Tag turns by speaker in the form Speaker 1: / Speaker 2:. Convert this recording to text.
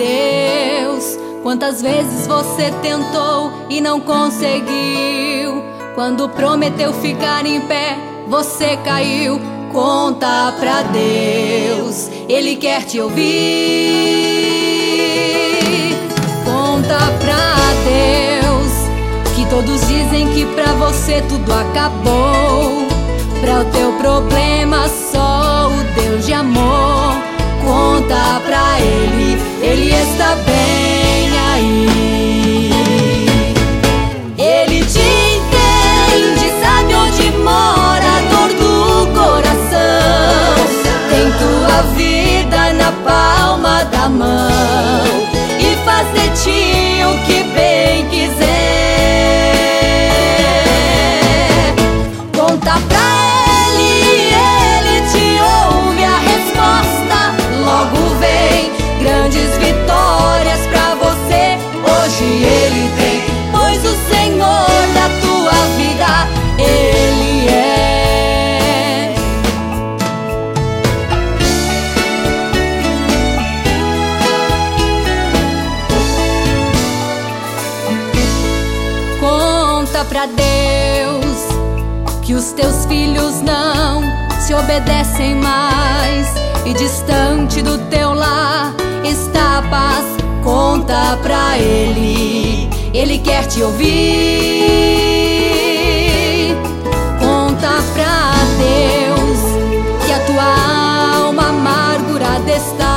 Speaker 1: Deus. Quantas vezes você tentou e não conseguiu? Quando prometeu ficar em pé, você caiu. Conta pra Deus, Ele quer te ouvir. Conta pra Deus que todos dizem que pra você tudo acabou. Pra o teu problema só o Deus de amor. Conta pra Ele, Ele está bem aí. Ele te entende, sabe onde mora a dor do coração. Tem tua vida na palma da mão e faz de ti o que bem quiser. Conta pra Ele, Ele te ouve, a resposta logo vem. Grandes vitórias pra você hoje Ele tem, pois o Senhor da tua vida Ele é. Conta pra Deus que os teus filhos não se obedecem mais, e distante do teu lar está a paz. Conta pra Ele, Ele quer te ouvir. Conta pra Deus que a tua alma amargurada está.